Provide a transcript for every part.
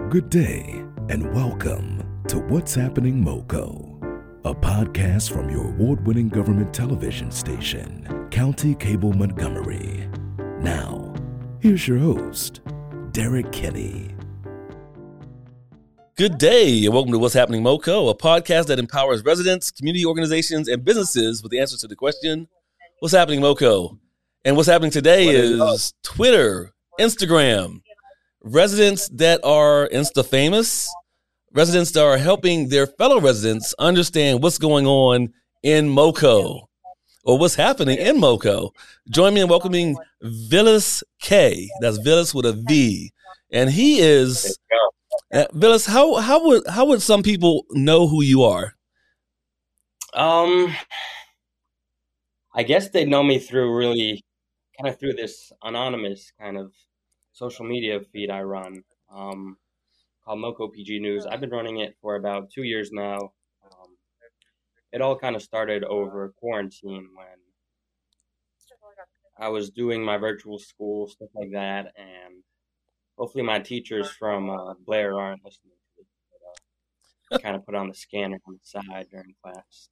Good day, and welcome to What's Happening MoCo, a podcast from your award-winning government television station, County Cable Montgomery. Now, here's your host, Derek Kinney. Good day, and welcome to What's Happening MoCo, a podcast that empowers residents, community organizations, and businesses with the answer to the question, what's happening MoCo? And what's happening today is Twitter, Instagram, residents that are Insta-famous, residents that are helping their fellow residents understand what's going on in MoCo, or what's happening in MoCo. Join me in welcoming Vilas K. That's Vilas with a V. And he is, Vilas, how would some people know who you are? I guess they know me through through this anonymous kind of social media feed I run, called MoCo PG News. I've been running it for about 2 years now. It all kind of started over quarantine when I was doing my virtual school, stuff like that, and hopefully my teachers from Blair aren't listening to this, but kind of put on the scanner on the side during class.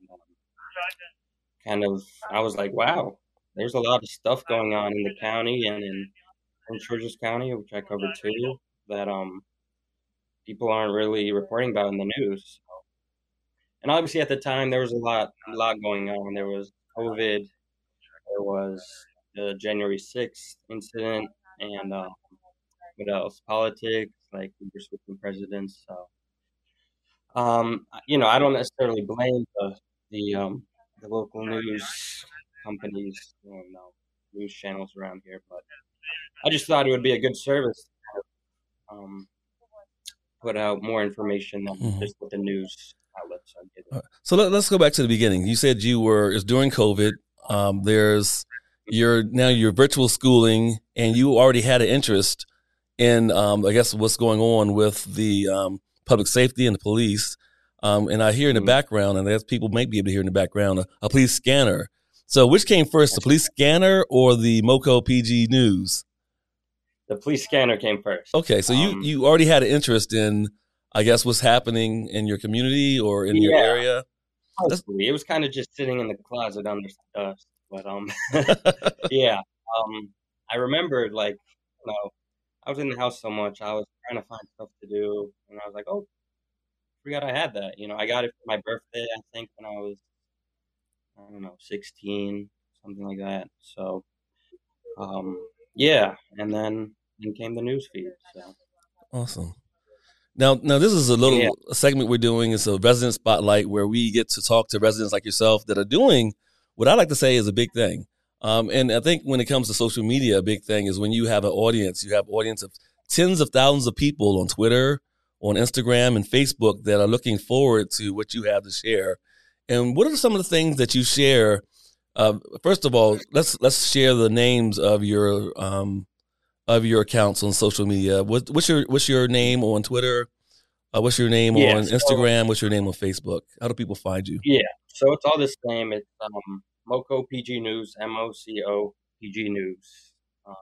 And I was like, wow, there's a lot of stuff going on in the county and in Georges County, which I cover too, that people aren't really reporting about in the news. And obviously at the time there was a lot going on. There was COVID, there was the January 6th incident, and what else? Politics, like we were switching presidents. So I don't necessarily blame the local news companies, news channels around here, but I just thought it would be a good service to put out more information than just what the news outlets are getting. So let's go back to the beginning. You said it's during COVID. There's your virtual schooling, and you already had an interest in, I guess, what's going on with the public safety and the police. And I hear in the background, and as people may be able to hear in the background, a police scanner. So which came first, the police scanner or the MoCo PG News? The police scanner came first. Okay, so you already had an interest in, I guess, what's happening in your community or in your area? It was kind of just sitting in the closet under dust. But yeah. I remembered, I was in the house so much, I was trying to find stuff to do, and I was like, oh, I forgot I had that. I got it for my birthday, I think, when I was, 16, something like that. So, yeah, and then came the news feed. So. Awesome. Now this is a segment we're doing. It's a resident spotlight where we get to talk to residents like yourself that are doing what I like to say is a big thing. And I think when it comes to social media, a big thing is when you have an audience. You have an audience of tens of thousands of people on Twitter, on Instagram, and Facebook that are looking forward to what you have to share. And what are some of the things that you share? First of all, let's share the names of your accounts on social media. What's your name on Twitter? What's your name on Instagram? What's your name on Facebook? How do people find you? Yeah, so it's all the same. It's MoCo PG News, MoCo PG News,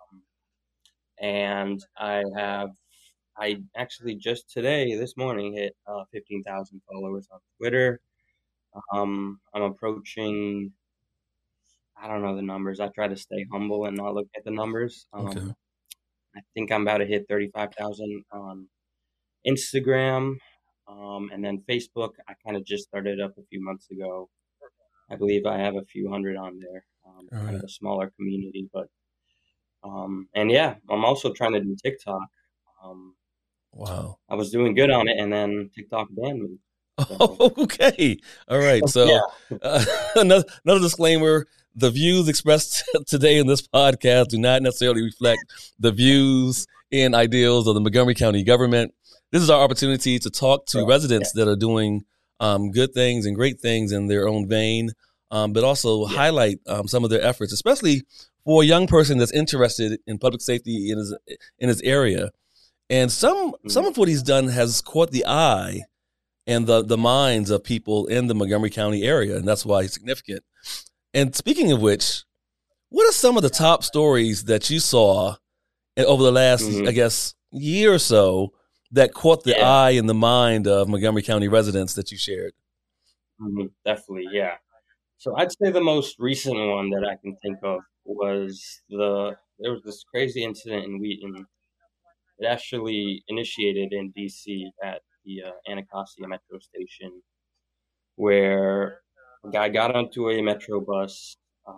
and I actually just this morning hit 15,000 followers on Twitter. I'm approaching, I don't know the numbers. I try to stay humble and not look at the numbers. Okay. I think I'm about to hit 35,000 on Instagram, and then Facebook. I kind of just started up a few months ago. I believe I have a few hundred on there, kind of a smaller community. But and yeah, I'm also trying to do TikTok. Wow, I was doing good on it, and then TikTok banned me. So. Oh, okay. All right. So another disclaimer. The views expressed today in this podcast do not necessarily reflect the views and ideals of the Montgomery County government. This is our opportunity to talk to residents that are doing good things and great things in their own vein, but also highlight some of their efforts, especially for a young person that's interested in public safety in his area. And some of what he's done has caught the eye and the minds of people in the Montgomery County area, and that's why he's significant. And speaking of which, what are some of the top stories that you saw over the last, I guess, year or so that caught the eye and the mind of Montgomery County residents that you shared? Definitely, yeah. So I'd say the most recent one that I can think of was there was this crazy incident in Wheaton. It actually initiated in D.C. at the Anacostia Metro Station, where a guy got onto a Metro bus,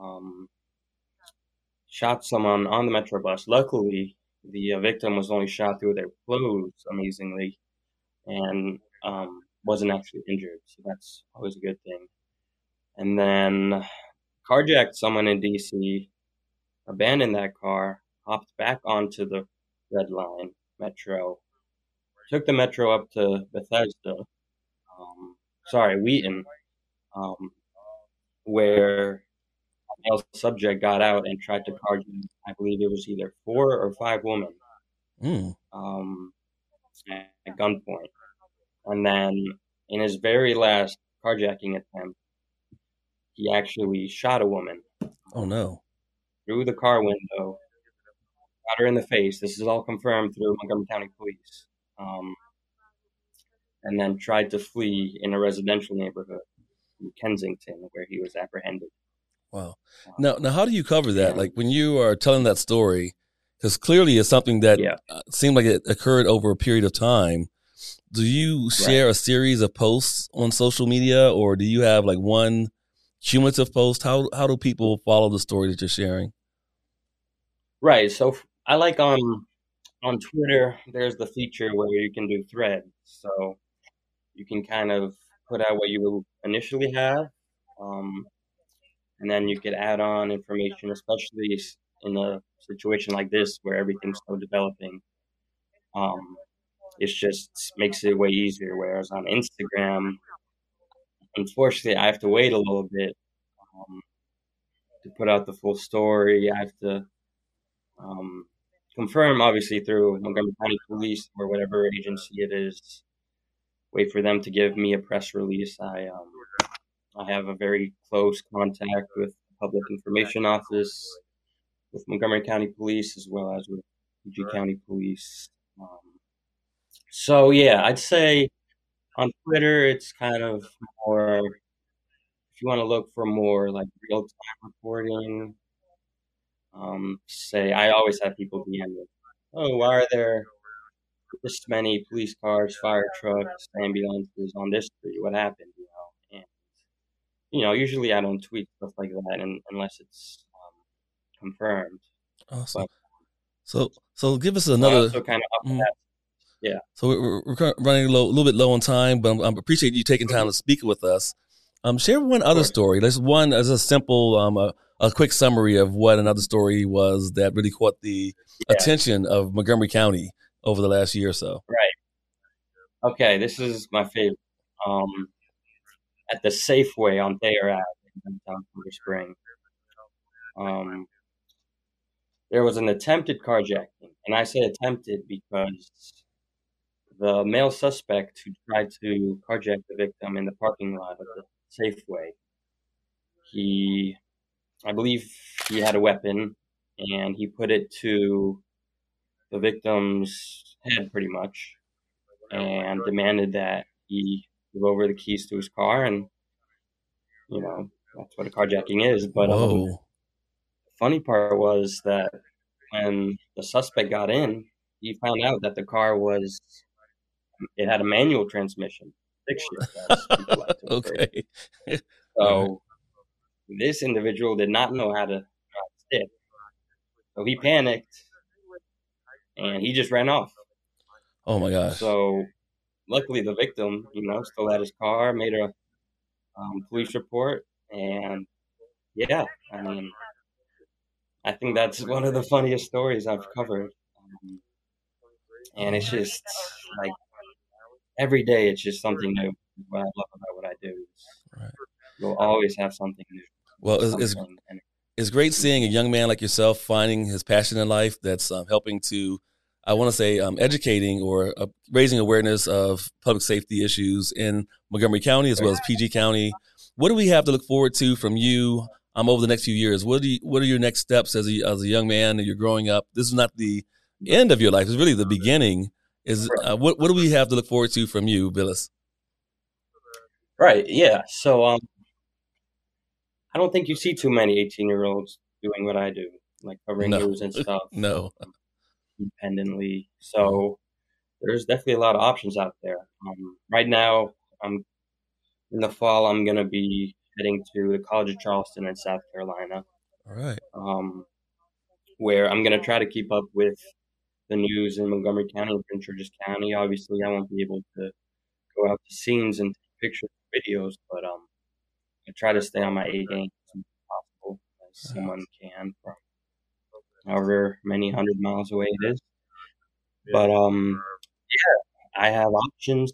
shot someone on the Metro bus. Luckily, the victim was only shot through their clothes, amazingly, and wasn't actually injured. So that's always a good thing. And then carjacked someone in D.C., abandoned that car, hopped back onto the Red Line Metro, took the Metro up to Wheaton, where a male subject got out and tried to carjack, I believe it was either 4 or 5 women, at gunpoint. And then in his very last carjacking attempt, he actually shot a woman. Oh, no. Through the car window, shot her in the face. This is all confirmed through Montgomery County Police. And then tried to flee in a residential neighborhood in Kensington, where he was apprehended. Wow. Now, how do you cover that? Like when you are telling that story, because clearly it's something that seemed like it occurred over a period of time. Do you share a series of posts on social media, or do you have like one cumulative post? How do people follow the story that you're sharing? Right. So I like on Twitter, there's the feature where you can do threads. So you can kind of put out what you will initially have, and then you could add on information, especially in a situation like this where everything's so developing. It just makes it way easier. Whereas on Instagram, unfortunately, I have to wait a little bit to put out the full story. I have to confirm, obviously, through Montgomery County Police or whatever agency it is. Wait for them to give me a press release. I have a very close contact with the Public Information Office, with Montgomery County Police, as well as with PG County Police. So, yeah, I'd say on Twitter, it's kind of more, if you want to look for more like real-time reporting, say, I always have people DM me, why are there this many police cars, fire trucks, ambulances on this street? What happened? And, usually I don't tweet stuff like that unless it's confirmed. Awesome. So give us another. So kind of up that. Yeah. So we're running a little bit low on time, but I appreciate you taking time to speak with us. Share one other story. There's one as a simple, a quick summary of what another story was that really caught the attention of Montgomery County over the last year or so. Right. Okay, this is my favorite. At the Safeway on Thayer Ave in downtown Silver Spring, there was an attempted carjacking, and I say attempted because the male suspect who tried to carjack the victim in the parking lot of the Safeway, I believe he had a weapon, and he put it to the victim's head pretty much, and demanded that he give over the keys to his car, and, that's what a carjacking is. But the funny part was that when the suspect got in, he found out that the car it had a manual transmission, stick shift, as people like to refer to. Okay. So this individual did not know how to drive stick. So he panicked, and he just ran off. Oh, my gosh. So luckily the victim, still had his car, made a police report, and I think that's one of the funniest stories I've covered. And it's just like every day, it's just something new. What I love about what I do is you'll always have something new. Well, it's great seeing a young man like yourself finding his passion in life that's helping to, I want to say, educating or raising awareness of public safety issues in Montgomery County as well as PG County. What do we have to look forward to from you over the next few years? What are your next steps as a young man and you're growing up? This is not the end of your life. It's really the beginning What do we have to look forward to from you, Billis? Right. Yeah. So I don't think you see too many 18-year-olds doing what I do, like covering news and stuff. No. Independently. So there's definitely a lot of options out there. Right now, in the fall, I'm going to be heading to the College of Charleston in South Carolina. All right. Where I'm going to try to keep up with the news in Montgomery County and Prince George's County. Obviously, I won't be able to go out to scenes and take pictures and videos, but I try to stay on my A game as much as possible as someone can from however many 100 miles away it is. But I have options.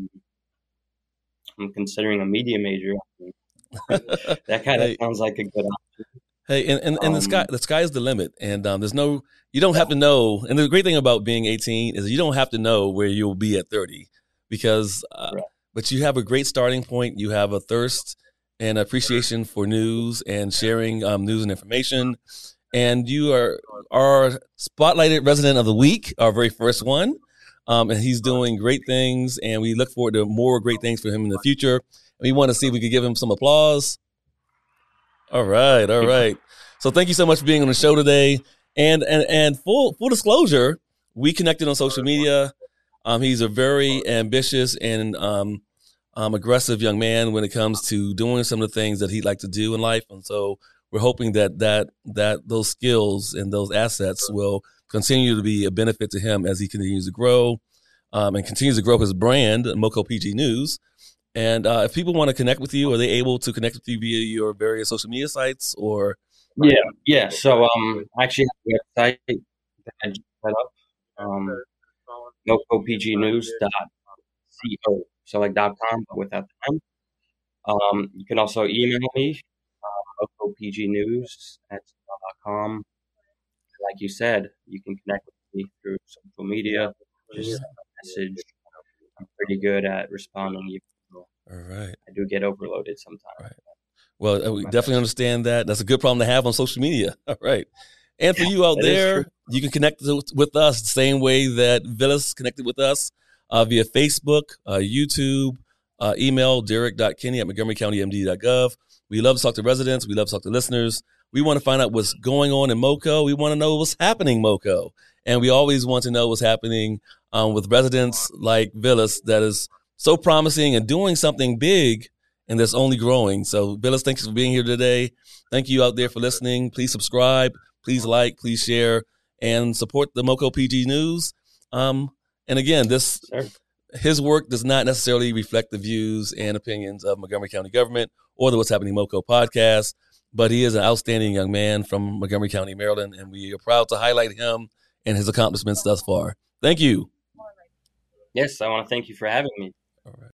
I'm considering a media major. That kind of sounds like a good option. Hey, and the sky's the limit, and you don't have to know. And the great thing about being 18 is you don't have to know where you'll be at 30, because, but you have a great starting point. You have a thirst and appreciation for news and sharing news and information, and you are our spotlighted resident of the week, our very first one, and he's doing great things, and we look forward to more great things for him in the future. We want to see if we could give him some applause. All right. So thank you so much for being on the show today. And full disclosure, we connected on social media. He's a very ambitious and aggressive young man when it comes to doing some of the things that he'd like to do in life. And so we're hoping that those skills and those assets will continue to be a benefit to him as he continues to grow and continues to grow his brand, Moco PG News. And if people want to connect with you, are they able to connect with you via your various social media sites or? Yeah. So I actually have a website that I just set up, mocopgnews.co. So like .com, but without the M. You can also email me, mocopgnews@gmail.com. Like you said, you can connect with me through social media. Just send a message. I'm pretty good at responding. All right. I do get overloaded sometimes. Right. Well, we definitely understand that. That's a good problem to have on social media. All right. And for you out there, you can connect with us the same way that Villas connected with us via Facebook, YouTube, email derek.kenny@montgomerycountymd.gov. We love to talk to residents. We love to talk to listeners. We want to find out what's going on in Moco. We want to know what's happening in Moco. And we always want to know what's happening with residents like Villas that is so promising and doing something big and that's only growing. So, Villas, thanks for being here today. Thank you out there for listening. Please subscribe. Please like. Please share. And support the Moco PG News. And again, his work does not necessarily reflect the views and opinions of Montgomery County government or the What's Happening Moco podcast, but he is an outstanding young man from Montgomery County, Maryland, and we are proud to highlight him and his accomplishments thus far. Thank you. Yes, I want to thank you for having me. All right.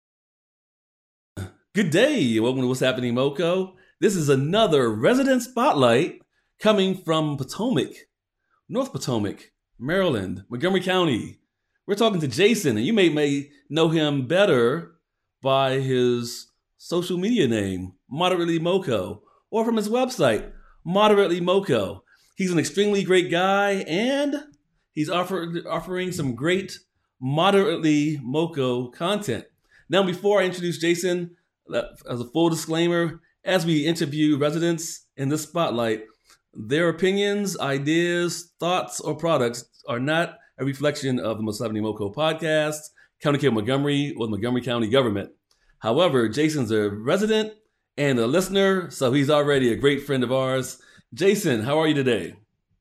Good day. Welcome to What's Happening Moco. This is another resident spotlight coming from Potomac, North Potomac, Maryland, Montgomery County. We're talking to Jason, and you may know him better by his social media name, Moderately Moco, or from his website, Moderately Moco. He's an extremely great guy, and he's offering some great Moderately Moco content. Now, before I introduce Jason, as a full disclaimer, as we interview residents in this spotlight, their opinions, ideas, thoughts, or products are not a reflection of the What's Happening Moco podcast, County Cable Montgomery, or the Montgomery County government. However, Jason's a resident and a listener, so he's already a great friend of ours. Jason, how are you today?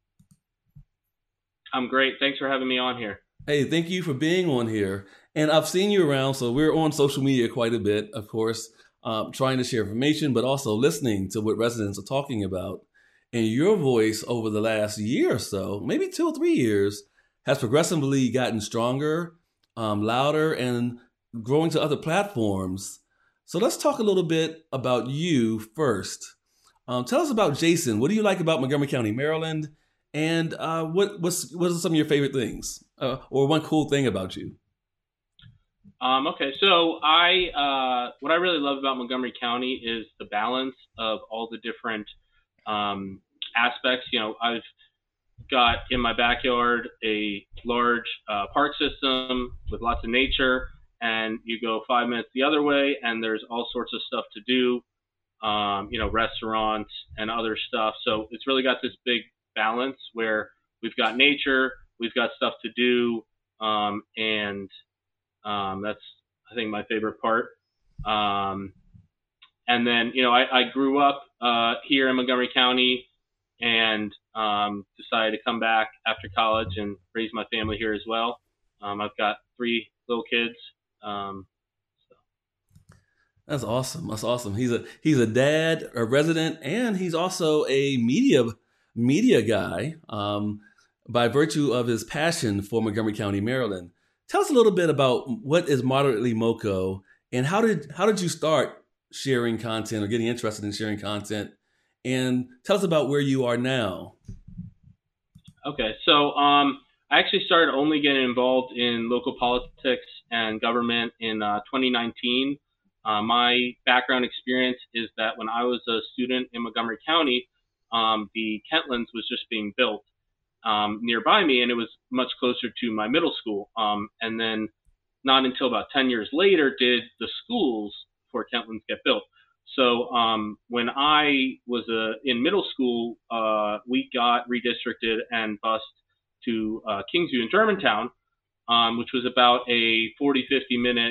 I'm great. Thanks for having me on here. Hey, thank you for being on here. And I've seen you around, so we're on social media quite a bit, of course, trying to share information, but also listening to what residents are talking about. And your voice over the last year or so, maybe 2 or 3 years, has progressively gotten stronger, louder, and growing to other platforms. So let's talk a little bit about you first. Tell us about Jason. What do you like about Montgomery County, Maryland? And what are some of your favorite things or one cool thing about you? Okay, so what I really love about Montgomery County is the balance of all the different aspects. You know, got in my backyard a large park system with lots of nature, and you go 5 minutes the other way, and there's all sorts of stuff to do, restaurants and other stuff. So it's really got this big balance where we've got nature, we've got stuff to do, and that's, I think, my favorite part. And then, I grew up here in Montgomery County and decided to come back after college and raise my family here as well. I've got 3 little kids. That's awesome. That's awesome. He's a dad, a resident, and he's also a media guy by virtue of his passion for Montgomery County, Maryland. Tell us a little bit about what is Moderately MoCo, and how did you start sharing content or getting interested in sharing content, and tell us about where you are now. Okay, so I actually started only getting involved in local politics and government in 2019. My background experience is that when I was a student in Montgomery County, the Kentlands was just being built nearby me, and it was much closer to my middle school. And then not until about 10 years later did the schools for Kentlands get built. So when I was in middle school, we got redistricted and bused to Kingsview in Germantown, which was about a 40, 50-minute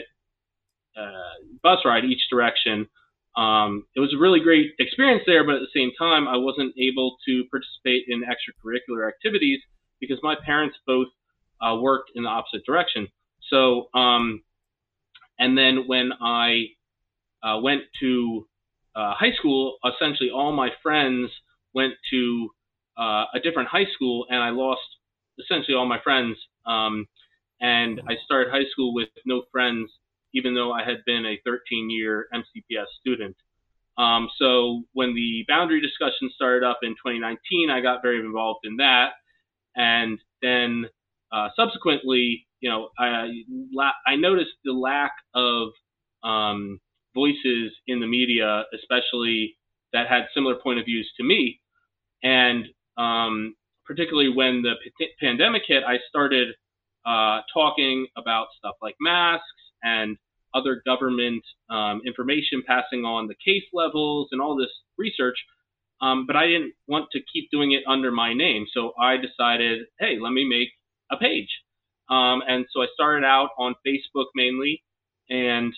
bus ride each direction. It was a really great experience there, but at the same time, I wasn't able to participate in extracurricular activities because my parents both worked in the opposite direction. So, and then when I went to high school, essentially all my friends went to a different high school, and I lost essentially all my friends. And I started high school with no friends, even though I had been a 13-year MCPS student. So when the boundary discussion started up in 2019, I got very involved in that. And then subsequently, I noticed the lack of voices in the media, especially that had similar point of views to me. And particularly when the pandemic hit, I started talking about stuff like masks and other government information, passing on the case levels and all this research. But I didn't want to keep doing it under my name. So I decided, hey, let me make a page. And so I started out on Facebook mainly, and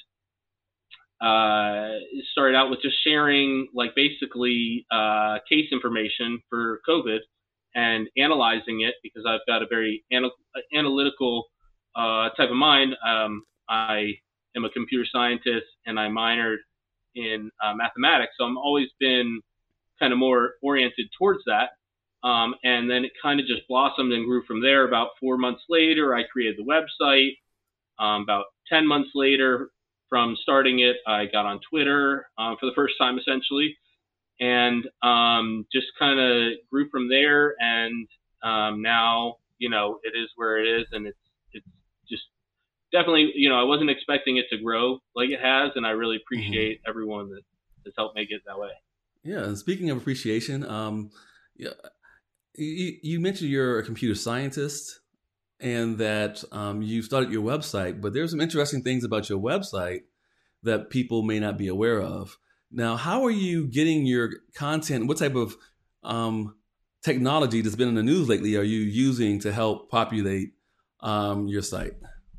started out with just sharing basically case information for COVID and analyzing it, because I've got a very analytical type of mind. I am a computer scientist and I minored in mathematics, so I've always been kind of more oriented towards that. And then it kind of just blossomed and grew from there. About 4 months later, I created the website. About 10 months later from starting it, I got on Twitter for the first time, essentially, and just kind of grew from there. And now, it is where it is, and it's just definitely, I wasn't expecting it to grow like it has, and I really appreciate everyone that has helped make it that way. Yeah, and speaking of appreciation, you mentioned you're a computer scientist and that you started your website, but there's some interesting things about your website that people may not be aware of. Now, how are you getting your content? What type of technology that's been in the news lately are you using to help populate your site?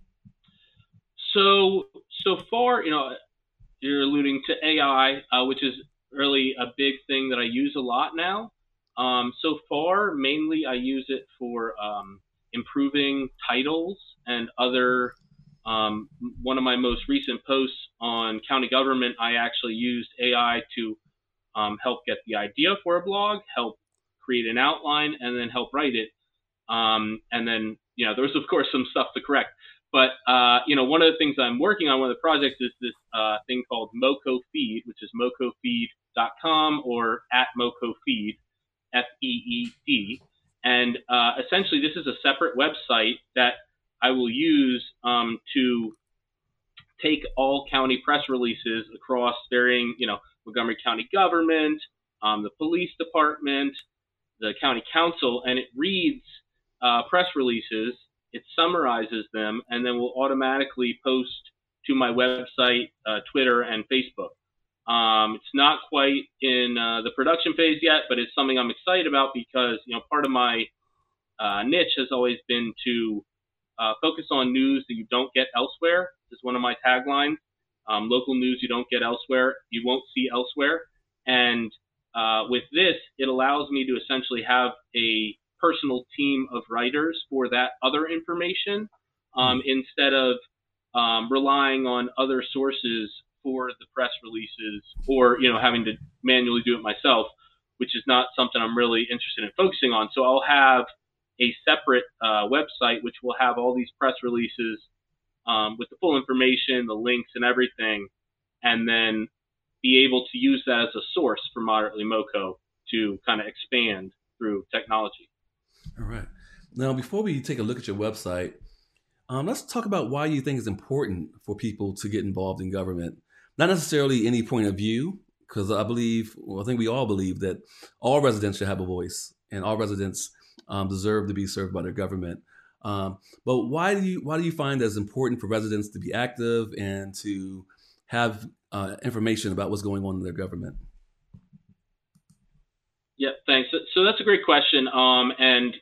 So far, you're alluding to AI, which is really a big thing that I use a lot now. So far, mainly I use it for improving titles and other. One of my most recent posts on county government, I actually used AI to help get the idea for a blog, help create an outline, and then help write it. And then, there's of course some stuff to correct. But, one of the things I'm working on, one of the projects is this thing called MoCo Feed, which is mocofeed.com or @MoCoFeed, FEED. And essentially, this is a separate website that I will use to take all county press releases across varying, Montgomery County government, the police department, the county council, and it reads press releases, it summarizes them, and then will automatically post to my website, Twitter, and Facebook. It's not quite in the production phase yet, but it's something I'm excited about because, part of my niche has always been to focus on news that you don't get elsewhere. This is one of my taglines. Local news you don't get elsewhere, you won't see elsewhere. And with this, it allows me to essentially have a personal team of writers for that other information instead of relying on other sources for the press releases or, having to manually do it myself, which is not something I'm really interested in focusing on. So I'll have a separate website which will have all these press releases with the full information, the links and everything, and then be able to use that as a source for Moderately MoCo to kind of expand through technology. All right. Now, before we take a look at your website, let's talk about why you think it's important for people to get involved in government. Not necessarily any point of view, because I think we all believe that all residents should have a voice and all residents deserve to be served by their government. But why do you find that it's important for residents to be active and to have information about what's going on in their government? Yeah, thanks. So that's a great question. And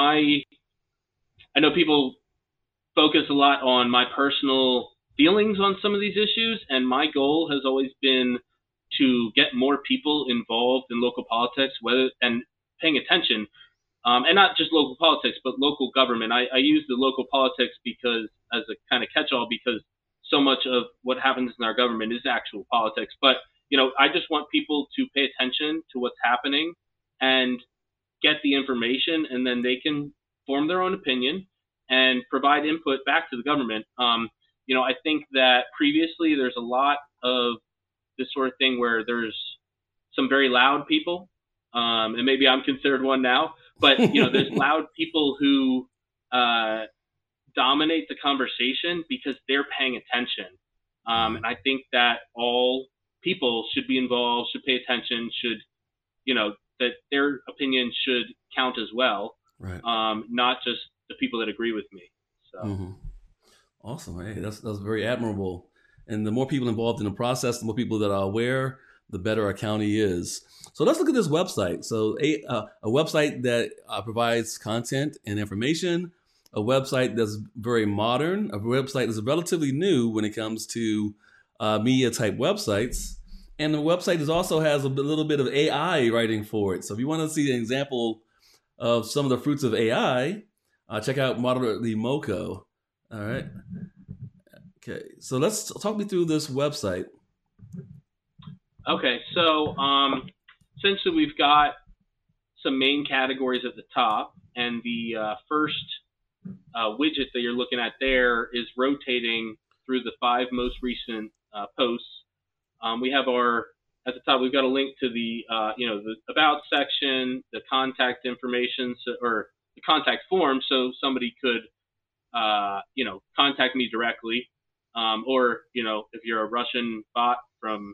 I know people focus a lot on my personal feelings on some of these issues, and my goal has always been to get more people involved in local politics, and paying attention, and not just local politics, but local government. I use the local politics because as a kind of catch-all, because so much of what happens in our government is actual politics. But I just want people to pay attention to what's happening and get the information, and then they can form their own opinion and provide input back to the government. I think that previously there's a lot of this sort of thing where there's some very loud people, and maybe I'm considered one now, but there's loud people who dominate the conversation because they're paying attention. And I think that all people should be involved, should pay attention, that their opinion should count as well, right? Not just the people that agree with me. So. Mm-hmm. Awesome. Hey, that's very admirable. And the more people involved in the process, the more people that are aware, the better our county is. So let's look at this website. So a website that provides content and information, a website that's very modern, a website that's relatively new when it comes to media type websites. And the website also has a little bit of AI writing for it. So if you want to see an example of some of the fruits of AI, check out Moderately MoCo. All right. Okay. So let's talk me through this website. Okay. So essentially we've got some main categories at the top, and the first widget that you're looking at there is rotating through the 5 most recent posts. We have at the top, we've got a link to the about section, the contact information, or the contact form, so somebody could, contact me directly, or if you're a Russian bot from,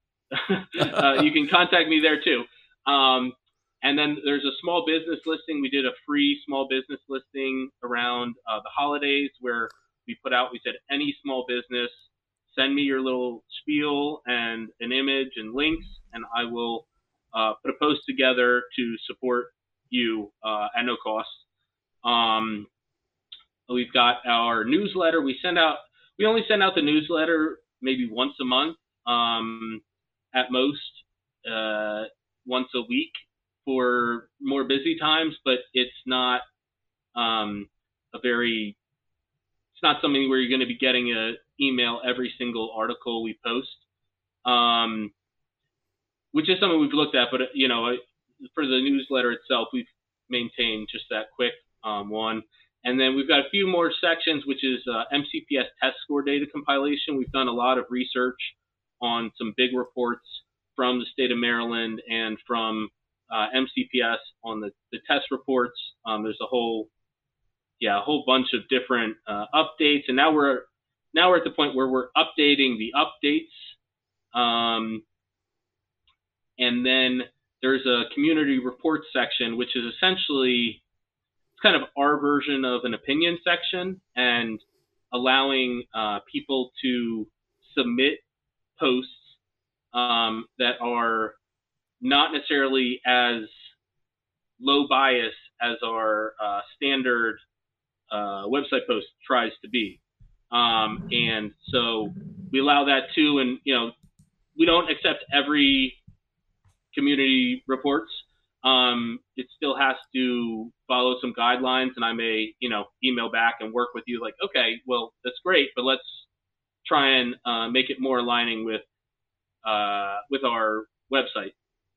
you can contact me there too. And then there's a small business listing. We did a free small business listing around the holidays where we said, any small business, send me your little spiel and an image and links, and I will put a post together to support you at no cost. We've got our newsletter. We only send out the newsletter maybe once a month, at most once a week for more busy times, but it's not it's not something where you're going to be getting an email every single article we post, which is something we've looked at. But, for the newsletter itself, we've maintained just that quick one. And then we've got a few more sections, which is MCPS test score data compilation. We've done a lot of research on some big reports from the state of Maryland and from MCPS on the test reports. There's a whole bunch of different updates, and now we're at the point where we're updating the updates, and then there's a community reports section, which is essentially it's kind of our version of an opinion section, and allowing people to submit posts that are not necessarily as low bias as our standard website post tries to be. And so we allow that too. And, we don't accept every community reports. It still has to follow some guidelines, and I may, email back and work with you like, okay, well, that's great, but let's try and make it more aligning with our website.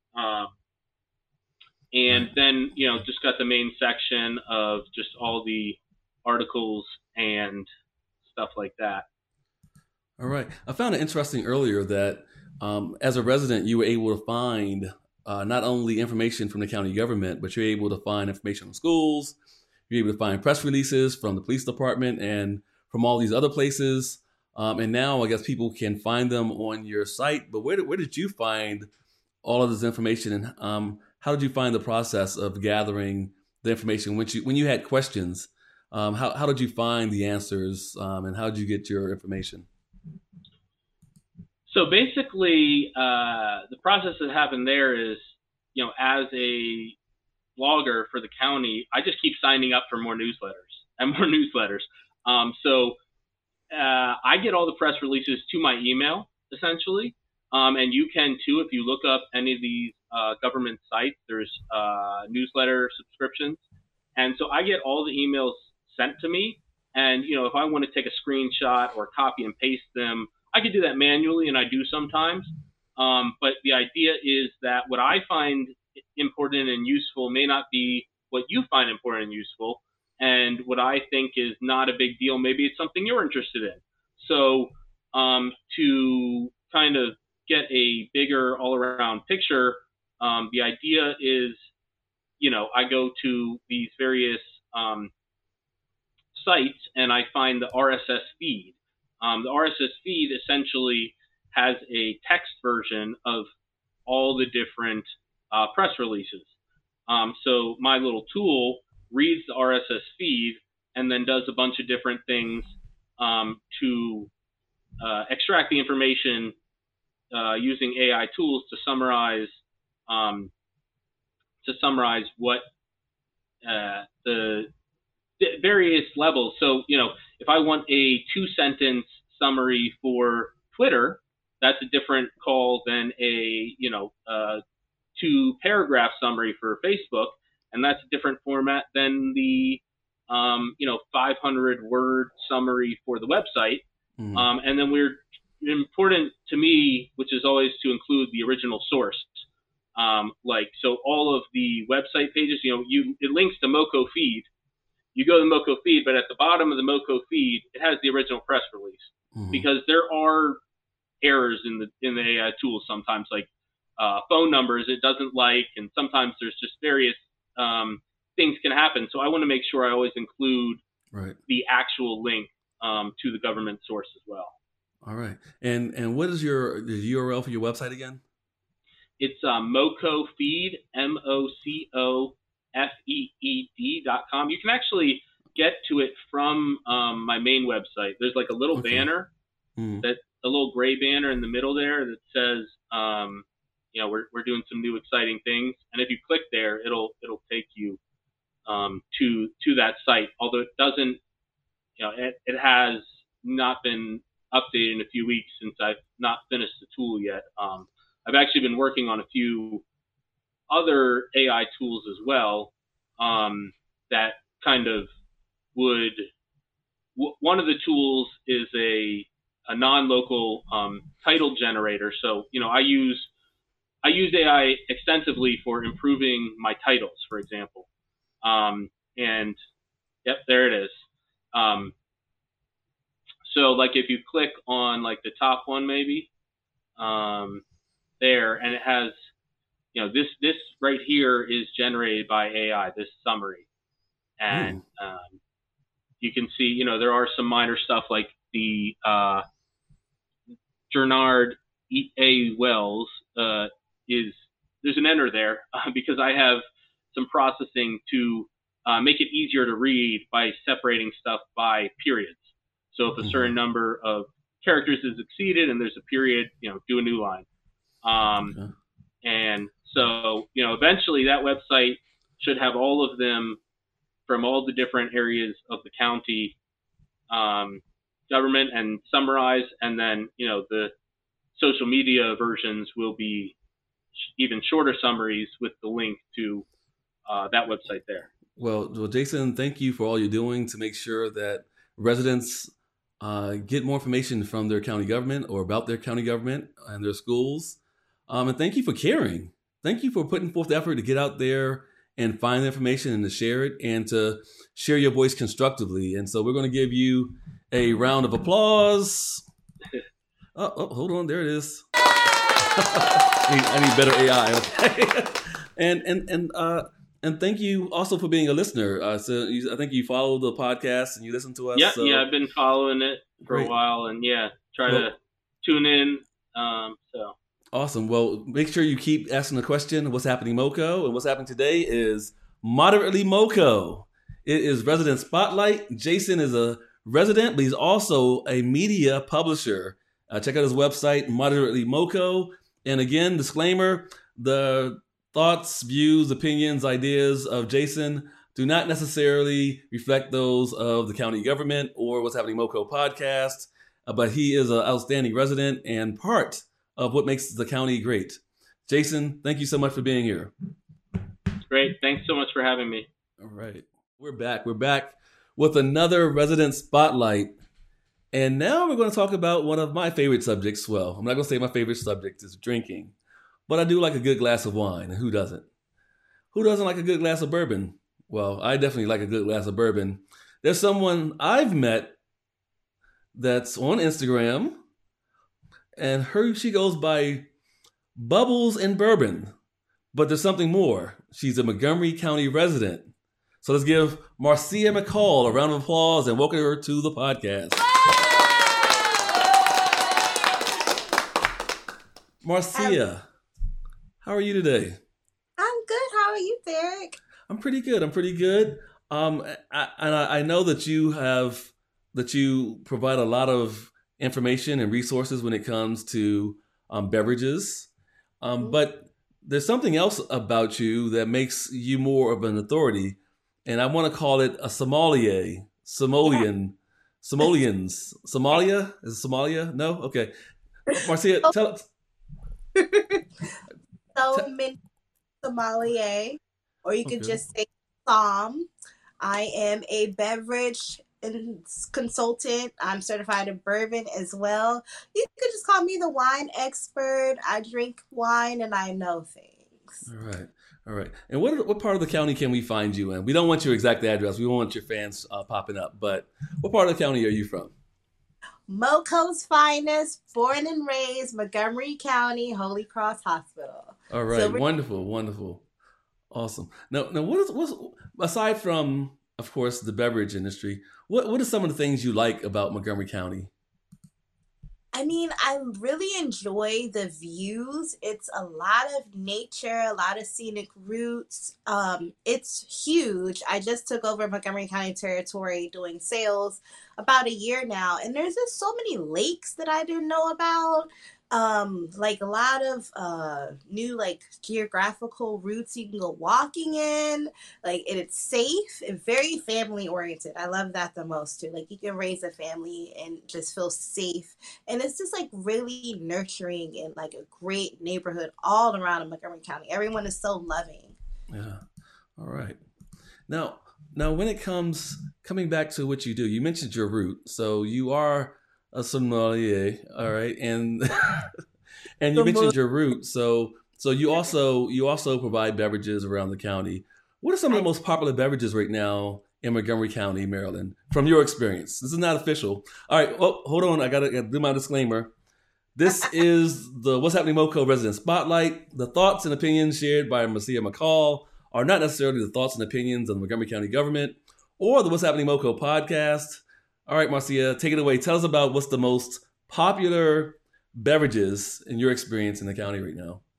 And then, just got the main section of just all the articles and stuff like that. All right. I found it interesting earlier that as a resident, you were able to find not only information from the county government, but you're able to find information from schools. You're able to find press releases from the police department and from all these other places. And now I guess people can find them on your site. But where did you find all of this information, and how did you find the process of gathering the information when you had questions? How did you find the answers, and how did you get your information? So basically, the process that happened there is, as a blogger for the county, I just keep signing up for more newsletters and more newsletters. So I get all the press releases to my email, essentially. And you can too, if you look up any of these government sites, there's newsletter subscriptions. And so I get all the emails sent to me. And, if I want to take a screenshot or copy and paste them, I could do that manually, and I do sometimes. But the idea is that what I find important and useful may not be what you find important and useful. And what I think is not a big deal, maybe it's something you're interested in. So to kind of get a bigger all-around picture, the idea is, I go to these various sites and I find the RSS feed. The RSS feed essentially has a text version of all the different press releases. So my little tool reads the RSS feed and then does a bunch of different things to extract the information using AI tools to summarize what the various levels. So, if I want a 2-sentence summary for Twitter, that's a different call than a 2-paragraph summary for Facebook, and that's a different format than the 500-word summary for the website. And then important to me, which is always to include the original source. So all of the website pages, it links to Moco feed. You go to the Moco feed, but at the bottom of the Moco feed, it has the original press release, because there are errors in the AI tools sometimes, like phone numbers it doesn't like, and sometimes there's just various things can happen. So I want to make sure I always include the actual link to the government source as well. All right. And what is the URL for your website again? It's Moco Feed, MocoFeed.com. You can actually get to it from my main website. There's like a little banner, that a little gray banner in the middle there that says, we're doing some new exciting things. And if you click there, it'll take you to that site. Although it doesn't, it has not been updated in a few weeks since I've not finished the tool yet. I've actually been working on a few other AI tools as well that kind of would. One of the tools is a non-local title generator. So I use AI extensively for improving my titles, for example. And yep, there it is. So like if you click on like the top one maybe there, and it has, this right here is generated by AI, this summary. And you can see, there are some minor stuff like the Gernard A. Wells is there's an enter there because I have some processing to make it easier to read by separating stuff by periods. So if a certain number of characters is exceeded and there's a period, do a new line. And so, eventually that website should have all of them from all the different areas of the county government and summarize. And then, the social media versions will be even shorter summaries with the link to that website there. Well, Jason, thank you for all you're doing to make sure that residents get more information from their county government or about their county government and their schools. And thank you for caring. Thank you for putting forth the effort to get out there and find the information and to share it and to share your voice constructively. And so we're going to give you a round of applause. Oh, hold on. There it is. I need better AI. Okay. And thank you also for being a listener. I think you follow the podcast and you listen to us. Yeah, I've been following it for a while, and try to tune in. Awesome. Well, make sure you keep asking the question, what's happening MoCo? And what's happening today is Moderately MoCo. It is Resident Spotlight. Jason is a resident, but he's also a media publisher. Check out his website, Moderately MoCo. And again, disclaimer, the thoughts, views, opinions, ideas of Jason do not necessarily reflect those of the county government or What's Happening MoCo podcast, but he is an outstanding resident and part of what makes the county great. Jason, thank you so much for being here. Great. Thanks so much for having me. All right. We're back. We're back with another Resident Spotlight. And now we're going to talk about one of my favorite subjects. Well, I'm not going to say my favorite subject is drinking, but I do like a good glass of wine. And who doesn't? Who doesn't like a good glass of bourbon? Well, I definitely like a good glass of bourbon. There's someone I've met that's on Instagram, and she goes by Bubbles and Bourbon. But there's something more. She's a Montgomery County resident. So let's give Marcia McCall a round of applause and welcome her to the podcast. Marcia, how are you today? I'm good. How are you, Derek? I'm pretty good. I know that you provide a lot of information and resources when it comes to beverages. But there's something else about you that makes you more of an authority, and I want to call it a sommelier. Somalia? Is it Somalia? No? Okay. Marcia, tell us. Sommelier, or you could just say Som. I am a beverage consultant. I'm certified in bourbon as well. You could just call me the wine expert. I drink wine and I know things. All right. And what part of the county can we find you in? We don't want your exact address. We don't want your fans popping up. But what part of the county are you from? MoCo's finest, born and raised, Montgomery County, Holy Cross Hospital. All right. Wonderful. Awesome. Now what's aside from, of course, the beverage industry, what are some of the things you like about Montgomery County? I mean, I really enjoy the views. It's a lot of nature, a lot of scenic routes. It's huge. I just took over Montgomery County territory doing sales about a year now, and there's just so many lakes that I didn't know about. Like a lot of new geographical routes you can go walking in, and it's safe and very family oriented. I love that the most too. You can raise a family and just feel safe, and it's just really nurturing and a great neighborhood all around in Montgomery County. Everyone is so loving. Yeah. All right. Now when it coming back to what you do, you mentioned your route, so you are a sommelier, all right, and you mentioned your route, so you also provide beverages around the county. What are some of the most popular beverages right now in Montgomery County, Maryland, from your experience? This is not official. All right, well, hold on, I gotta do my disclaimer. This is the What's Happening MoCo Resident Spotlight. The thoughts and opinions shared by Marcia McCall are not necessarily the thoughts and opinions of the Montgomery County government or the What's Happening MoCo podcast. All right, Marcia, take it away. Tell us about what's the most popular beverages in your experience in the county right now.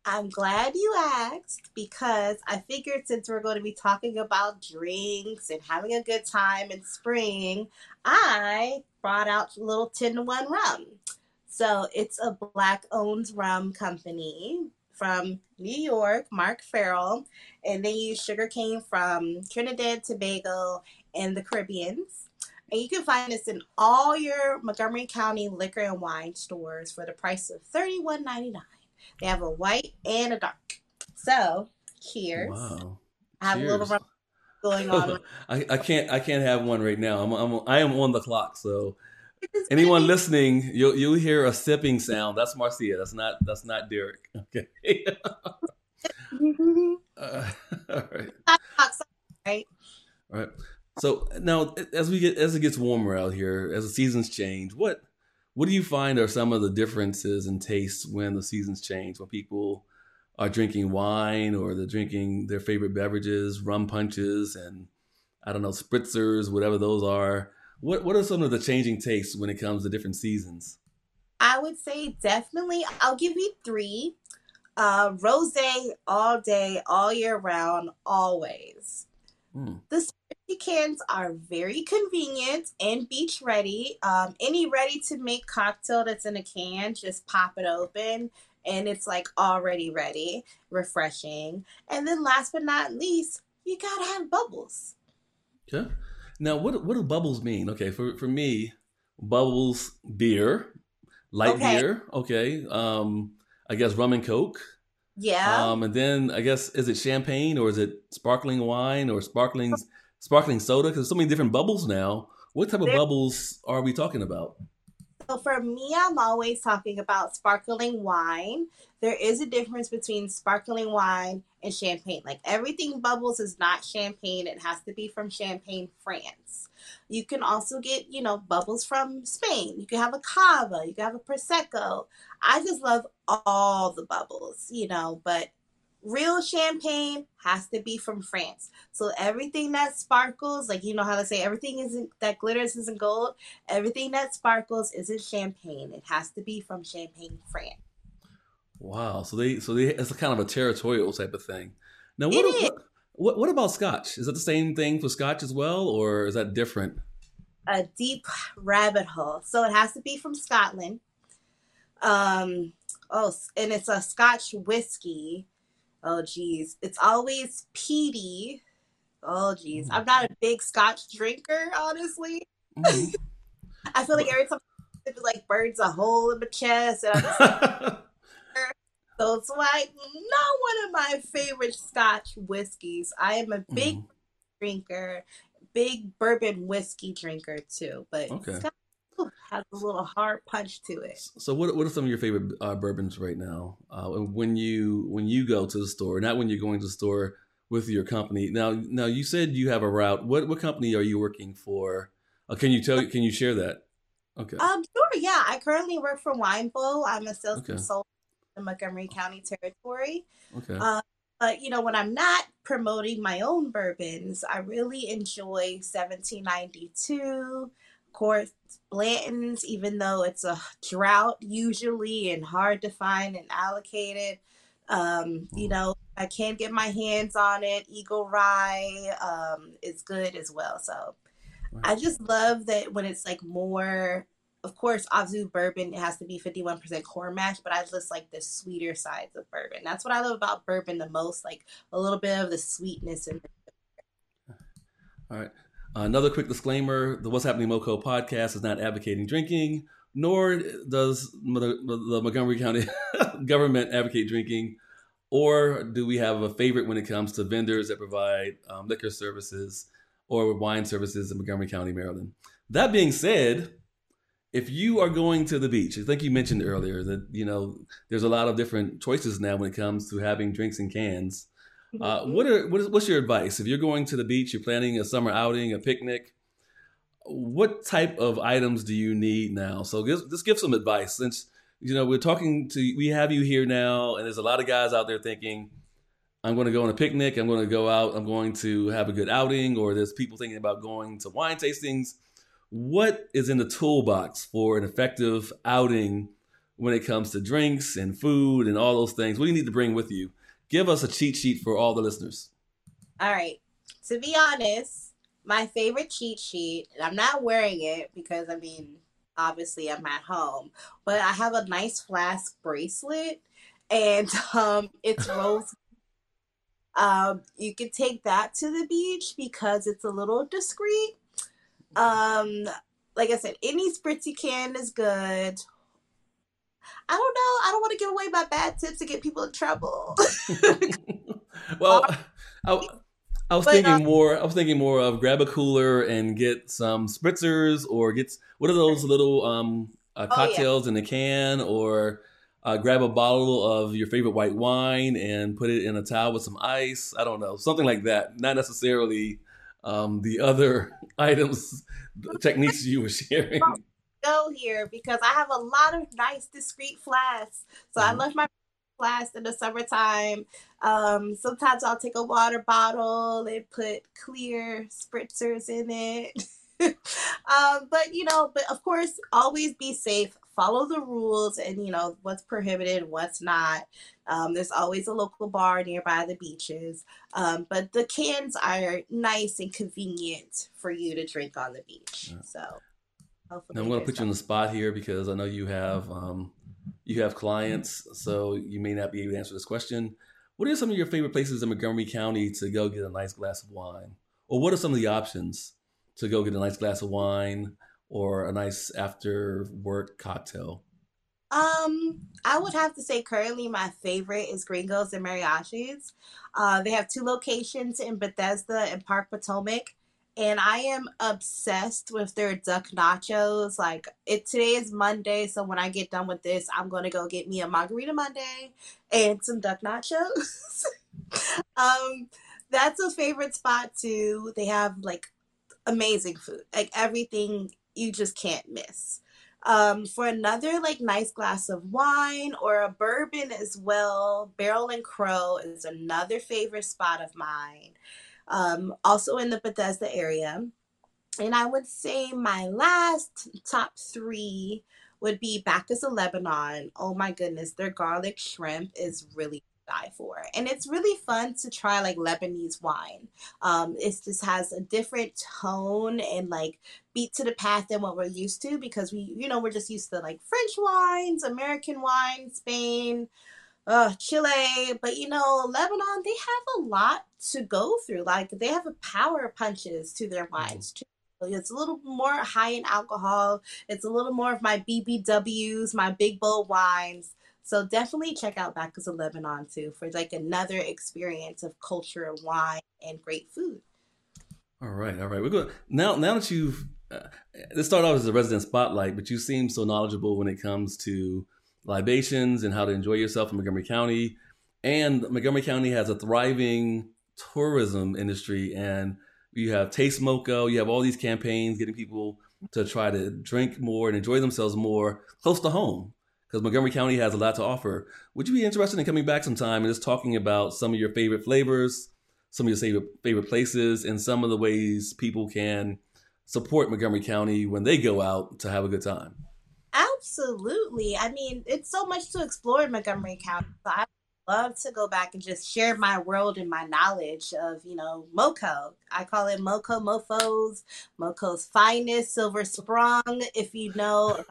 I'm glad you asked because I figured since we're going to be talking about drinks and having a good time in spring, I brought out a little 10 to 1 rum. So it's a black owned rum company from New York, Mark Farrell, and they use sugarcane from Trinidad, Tobago, and the Caribbeans. And you can find this in all your Montgomery County liquor and wine stores for the price of $31.99. They have a white and a dark. So, cheers. Wow. I have Cheers. a little rum going on. I can't have one right now. I am on the clock. So anyone listening, you'll hear a sipping sound. That's Marcia. That's not Derek. Okay. All right. Right. All right. So now, as it gets warmer out here, as the seasons change, what do you find are some of the differences in tastes when the seasons change? When people are drinking wine or they're drinking their favorite beverages, rum punches, and I don't know, spritzers, whatever those are. What are some of the changing tastes when it comes to different seasons? I would say definitely. I'll give you 3. Rosé all day, all year round, always. The spirit cans are very convenient and beach ready. Any ready to make cocktail that's in a can, just pop it open and it's like already ready, refreshing. And then last but not least, you gotta have bubbles. Okay. Now, what do bubbles mean? Okay, for me, bubbles, beer, light beer. Okay. I guess rum and Coke. Yeah. And then I guess, is it champagne or is it sparkling wine or sparkling soda? Because there's so many different bubbles now. What type of bubbles are we talking about? So for me, I'm always talking about sparkling wine. There is a difference between sparkling wine and champagne. Like everything bubbles is not champagne. It has to be from Champagne, France. You can also get, bubbles from Spain. You can have a cava. You can have a prosecco. I just love all the bubbles, but real champagne has to be from France. So everything that sparkles, like how they say that glitters isn't gold. Everything that sparkles isn't champagne. It has to be from Champagne, France. Wow. So they it's a kind of a territorial type of thing. Now what about Scotch? Is it the same thing for Scotch as well, or is that different? A deep rabbit hole. So it has to be from Scotland. And it's a Scotch whiskey. Oh, geez. It's always peaty. Oh, geez. I'm not a big Scotch drinker, honestly. Mm-hmm. I feel like every time it burns a hole in my chest. And I'm just so it's not one of my favorite Scotch whiskeys. I am a big drinker, big bourbon whiskey drinker, too. But Scotch has a little hard punch to it. So what are some of your favorite bourbons right now? When you go to the store, not when you're going to the store with your company. Now you said you have a route. What company are you working for? Can you share that? Okay. Sure. Yeah, I currently work for Winebow. I'm a sales consultant in Montgomery County territory. Okay. But when I'm not promoting my own bourbons, I really enjoy 1792. Of course, Blanton's, even though it's a drought usually and hard to find and allocated. I can't get my hands on it. Eagle Rye is good as well. So I just love that when it's more, of course, obviously bourbon, it has to be 51% corn mash, but I just like the sweeter sides of bourbon. That's what I love about bourbon the most, a little bit of the sweetness in it. All right. Another quick disclaimer, the What's Happening Moco podcast is not advocating drinking, nor does the Montgomery County government advocate drinking, or do we have a favorite when it comes to vendors that provide liquor services or wine services in Montgomery County, Maryland. That being said, if you are going to the beach, I think you mentioned earlier that, there's a lot of different choices now when it comes to having drinks in cans. What's your advice? If you're going to the beach, you're planning a summer outing, a picnic, what type of items do you need now? So just give some advice since, we have you here now and there's a lot of guys out there thinking, I'm going to go on a picnic, I'm going to go out, I'm going to have a good outing, or there's people thinking about going to wine tastings. What is in the toolbox for an effective outing when it comes to drinks and food and all those things? What do you need to bring with you? Give us a cheat sheet for all the listeners. All right. To be honest, my favorite cheat sheet, and I'm not wearing it because, I mean, obviously I'm at home, but I have a nice flask bracelet, and it's rose. You can take that to the beach because it's a little discreet. Like I said, any spritz you can is good. I don't know. I don't want to give away my bad tips to get people in trouble. Well, I was thinking more. I was thinking more of grab a cooler and get some spritzers, or get what are those little cocktails in a can, or grab a bottle of your favorite white wine and put it in a towel with some ice. I don't know, something like that. Not necessarily the other items, techniques you were sharing. Go here because I have a lot of nice discreet flasks. So I left my flask in the summertime. Sometimes I'll take a water bottle and put clear spritzers in it. But of course, always be safe. Follow the rules and what's prohibited, what's not. There's always a local bar nearby the beaches. But the cans are nice and convenient for you to drink on the beach. So now I'm going to put you on the spot here because I know you have clients, so you may not be able to answer this question. What are some of your favorite places in Montgomery County to go get a nice glass of wine? Or what are some of the options to go get a nice glass of wine or a nice after work cocktail? I would have to say currently my favorite is Gringos and Mariachis. They have 2 locations in Bethesda and Park Potomac. And I am obsessed with their duck nachos. Today is Monday, so when I get done with this, I'm going to go get me a Margarita Monday and some duck nachos. That's a favorite spot too. They have amazing food, everything you just can't miss. For another nice glass of wine or a bourbon as well, Barrel and Crow is another favorite spot of mine. Also in the Bethesda area. And I would say my last top 3 would be Bacchus of Lebanon. Oh my goodness, their garlic shrimp is really to die for. And it's really fun to try Lebanese wine. It just has a different tone and beat to the path than what we're used to because we're just used to French wines, American wine, Spain, Chile, but Lebanon, they have a lot to go through. They have a power punches to their wines too. It's a little more high in alcohol. It's a little more of my BBWs, my big bold wines. So definitely check out Bacchus of Lebanon too for another experience of culture and wine and great food. All right. We're good. Now that you've this started off as a resident spotlight, but you seem so knowledgeable when it comes to libations and how to enjoy yourself in Montgomery County. And Montgomery County has a thriving tourism industry, and you have Taste Moco, you have all these campaigns getting people to try to drink more and enjoy themselves more close to home because Montgomery County has a lot to offer. Would you be interested in coming back sometime and just talking about some of your favorite flavors, some of your favorite places, and some of the ways people can support Montgomery County when they go out to have a good time? Absolutely. I mean, it's so much to explore in Montgomery County. So I would love to go back and just share my world and my knowledge of, Moco. I call it Moco Mofos, Moco's finest, Silver Sprung. If you know,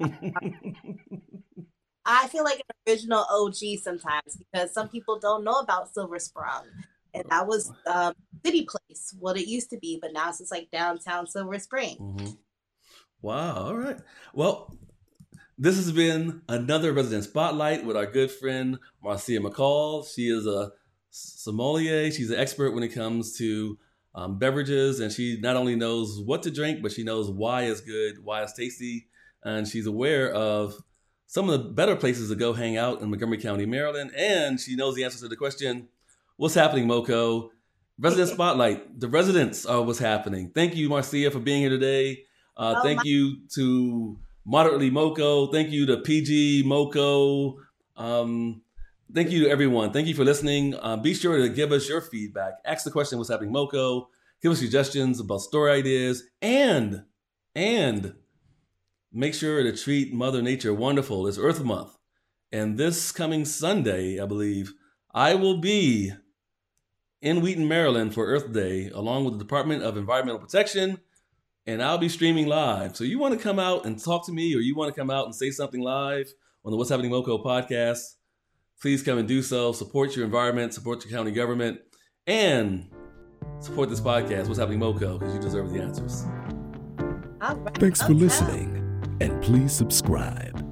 I feel like an original OG sometimes because some people don't know about Silver Sprung. And that was City Place, what it used to be, but now it's just downtown Silver Spring. Mm-hmm. Wow. All right. Well, this has been another Resident Spotlight with our good friend, Marcia McCall. She is a sommelier. She's an expert when it comes to beverages, and she not only knows what to drink, but she knows why it's good, why it's tasty, and she's aware of some of the better places to go hang out in Montgomery County, Maryland, and she knows the answer to the question, what's happening, Moco? Resident Spotlight, the residents are what's happening. Thank you, Marcia, for being here today. Thank you to Moderately Moco. Thank you to PG Moco. Thank you to everyone. Thank you for listening. Be sure to give us your feedback. Ask the question, what's happening, Moco? Give us suggestions about story ideas. And make sure to treat Mother Nature wonderful. It's Earth Month. And this coming Sunday, I believe, I will be in Wheaton, Maryland for Earth Day, along with the Department of Environmental Protection, and I'll be streaming live. So you want to come out and talk to me, or you want to come out and say something live on the What's Happening MoCo podcast, please come and do so. Support your environment, support your county government, and support this podcast, What's Happening MoCo, because you deserve the answers. Thanks for listening, and please subscribe.